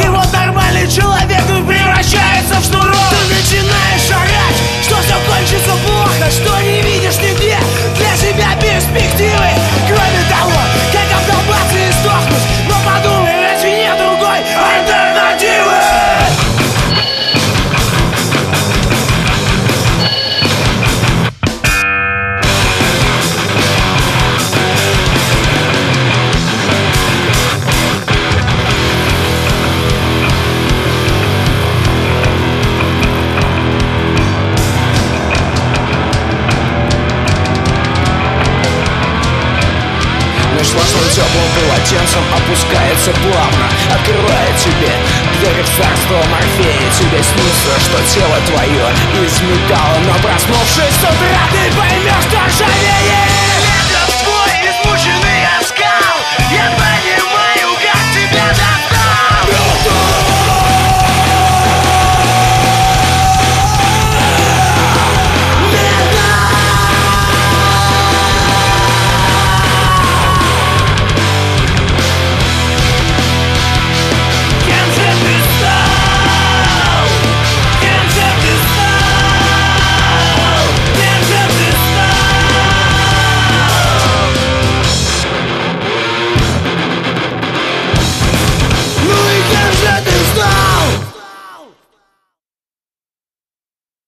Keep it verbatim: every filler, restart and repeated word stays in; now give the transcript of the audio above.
И вот нормальный человек превращается в шнурок. Ты начинаешь орать, что все кончится плохо, что не видишь нигде для себя перспективы, кроме того, как обдолбаться и сдохнуть. Но подумай, разве нет другой альтернативы? Сложным теплым полотенцем опускается плавно, открывая тебе дверь в царство Морфея. Тебе снится, что тело твое из металла, но проснувшись с утра ты поймешь, что ржавеет.